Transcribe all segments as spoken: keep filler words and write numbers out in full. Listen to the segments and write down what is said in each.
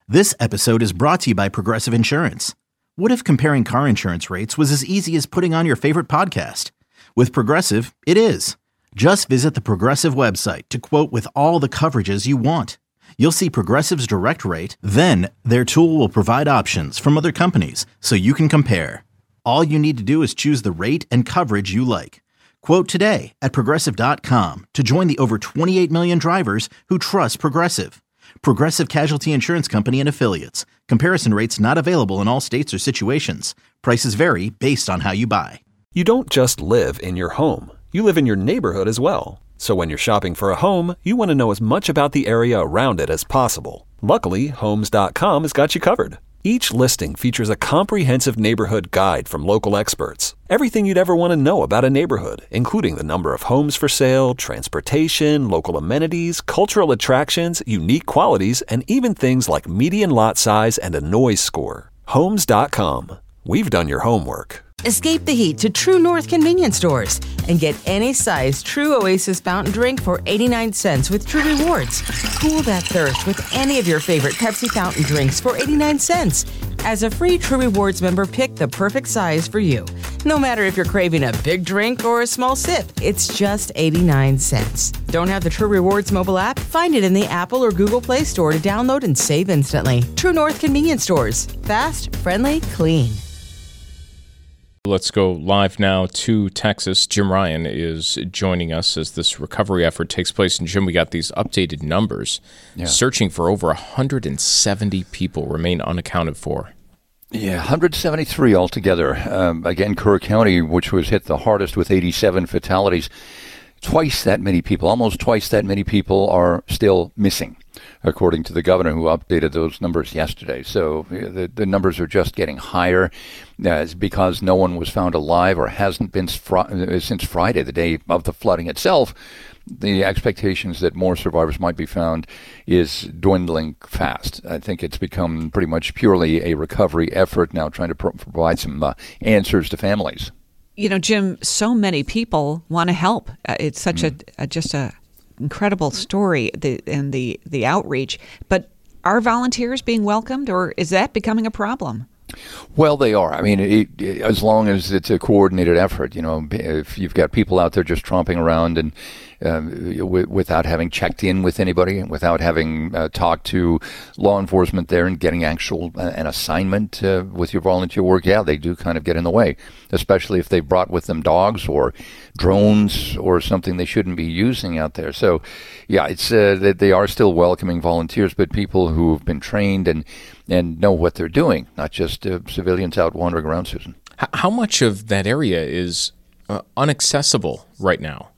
This episode is brought to you by Progressive Insurance. What if comparing car insurance rates was as easy as putting on your favorite podcast? With Progressive, it is. Just visit the Progressive website to quote with all the coverages you want. You'll see Progressive's direct rate, then their tool will provide options from other companies so you can compare. All you need to do is choose the rate and coverage you like. Quote today at progressive dot com to join the over twenty-eight million drivers who trust Progressive. Progressive Casualty Insurance Company and Affiliates. Comparison rates not available in all states or situations. Prices vary based on how you buy. You don't just live in your home. You live in your neighborhood as well. So when you're shopping for a home, you want to know as much about the area around it as possible. Luckily, Homes dot com has got you covered. Each listing features a comprehensive neighborhood guide from local experts. Everything you'd ever want to know about a neighborhood, including the number of homes for sale, transportation, local amenities, cultural attractions, unique qualities, and even things like median lot size and a noise score. Homes dot com. We've done your homework. Escape the heat to True North convenience stores and get any size True Oasis fountain drink for eighty-nine cents with True Rewards. Cool that thirst with any of your favorite Pepsi fountain drinks for eighty-nine cents. As a free True Rewards member, pick the perfect size for you. No matter if you're craving a big drink or a small sip, it's just eighty-nine cents. Don't have the True Rewards mobile app? Find it in the Apple or Google Play Store to download and save instantly. True North convenience stores. Fast, friendly, clean. Let's go live now to Texas. Jim Ryan is joining us as this recovery effort takes place. And Jim, we got these updated numbers. Yeah. Searching for over one hundred seventy people remain unaccounted for. Yeah, one hundred seventy-three altogether. Um, again, Kerr County, which was hit the hardest with eighty-seven fatalities. Twice that many people, almost twice that many people are still missing, according to the governor who updated those numbers yesterday. So the, the numbers are just getting higher uh, because no one was found alive or hasn't been fr- since Friday, the day of the flooding itself. The expectations that more survivors might be found is dwindling fast. I think it's become pretty much purely a recovery effort now, trying to pro- provide some uh, answers to families. You know, Jim, so many people want to help. Uh, it's such mm. a, a just a incredible story, the, and the, the outreach. But are volunteers being welcomed, or is that becoming a problem? Well, they are. I mean, it, it, as long as it's a coordinated effort, you know, if you've got people out there just tromping around and uh, w- without having checked in with anybody, without having uh, talked to law enforcement there and getting actual uh, an assignment uh, with your volunteer work, yeah, they do kind of get in the way, especially if they brought with them dogs or drones or something they shouldn't be using out there. So, yeah, it's uh, that they are still welcoming volunteers, but people who have been trained and and know what they're doing, not just uh, civilians out wandering around, Susan. How much of that area is uh, inaccessible right now?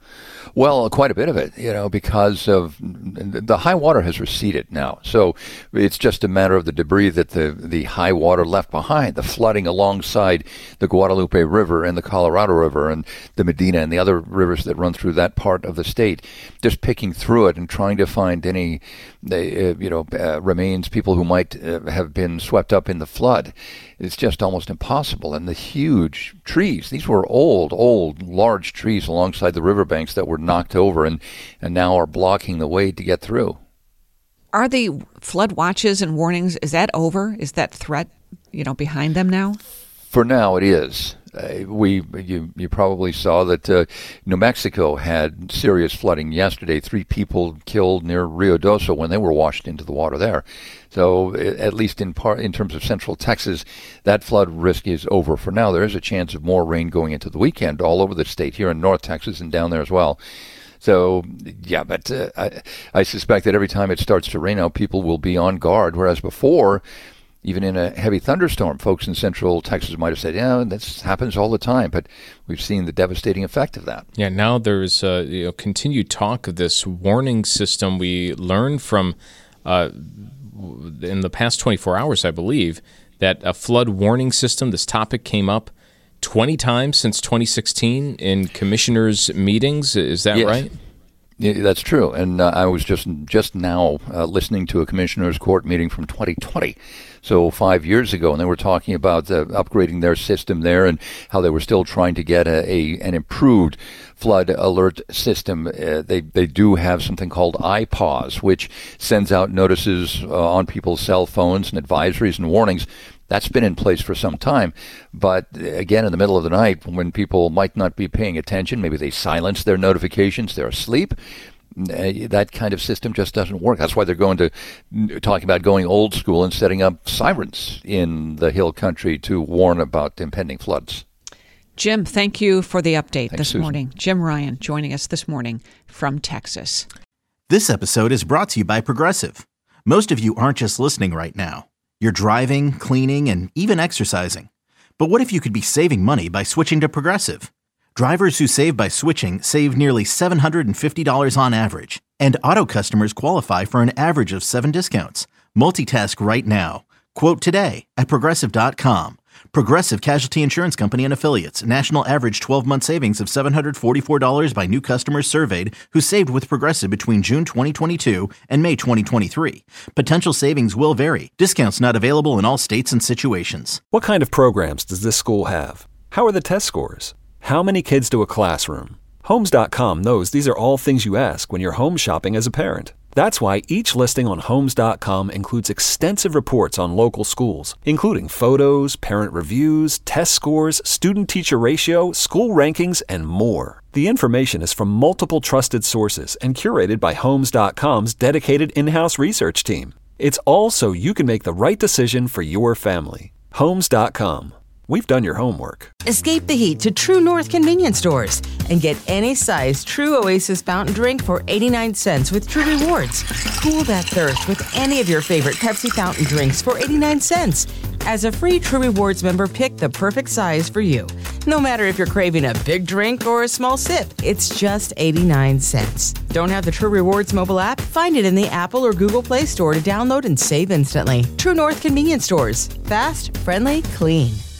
Well, quite a bit of it, you know, because of the high water has receded now. So it's just a matter of the debris that the, the high water left behind, the flooding alongside the Guadalupe River and the Colorado River and the Medina and the other rivers that run through that part of the state, just picking through it and trying to find any, uh, you know, uh, remains, people who might uh, have been swept up in the flood. It's just almost impossible. And the huge trees, these were old, old, large trees alongside the riverbanks that were knocked over and, and now are blocking the way to get through. Are the flood watches and warnings, is that over? Is that threat, you know, behind them now? For now, it is. Uh, we you you probably saw that uh, New Mexico had serious flooding yesterday. Three people killed near Rio Doso when they were washed into the water there. So at least in part, in terms of central Texas, that flood risk is over for now. There is a chance of more rain going into the weekend all over the state, here in North Texas and down there as well. So, yeah, but uh, I, I suspect that every time it starts to rain out, people will be on guard, whereas before, even in a heavy thunderstorm, folks in central Texas might have said, yeah, this happens all the time, but we've seen the devastating effect of that. Yeah, now there's uh, you know, continued talk of this warning system. We learned from, uh, in the past twenty-four hours, I believe, that a flood warning system, this topic came up twenty times since twenty sixteen in commissioners' meetings. Is that yes. right? Yeah, that's true. And uh, I was just just now uh, listening to a commissioners' court meeting from twenty twenty, so five years ago, and they were talking about uh, upgrading their system there and how they were still trying to get a, a an improved flood alert system. Uh, they, they do have something called iPause, which sends out notices uh, on people's cell phones and advisories and warnings. That's been in place for some time. But again, in the middle of the night, when people might not be paying attention, maybe they silence their notifications, they're asleep. Uh, that kind of system just doesn't work. That's why they're going to talking about going old school and setting up sirens in the hill country to warn about impending floods. Jim, thank you for the update Thanks, this Susan. morning. Jim Ryan joining us this morning from Texas. This episode is brought to you by Progressive. Most of you aren't just listening right now. You're driving, cleaning, and even exercising. But what if you could be saving money by switching to Progressive? Drivers who save by switching save nearly seven hundred fifty dollars on average. And auto customers qualify for an average of seven discounts. Multitask right now. Quote today at Progressive dot com. Progressive Casualty Insurance Company and Affiliates. National average twelve-month savings of seven hundred forty-four dollars by new customers surveyed who saved with Progressive between June twenty twenty-two and May twenty twenty-three. Potential savings will vary. Discounts not available in all states and situations. What kind of programs does this school have? How are the test scores? How many kids do a classroom? Homes dot com knows these are all things you ask when you're home shopping as a parent. That's why each listing on Homes dot com includes extensive reports on local schools, including photos, parent reviews, test scores, student-teacher ratio, school rankings, and more. The information is from multiple trusted sources and curated by Homes dot com's dedicated in-house research team. It's all so you can make the right decision for your family. Homes dot com. We've done your homework. Escape the heat to True North convenience stores and get any size True Oasis fountain drink for eighty-nine cents with True Rewards. Cool that thirst with any of your favorite Pepsi fountain drinks for eighty-nine cents. As a free True Rewards member, pick the perfect size for you. No matter if you're craving a big drink or a small sip, it's just eighty-nine cents. Don't have the True Rewards mobile app? Find it in the Apple or Google Play Store to download and save instantly. True North convenience stores. Fast, friendly, clean.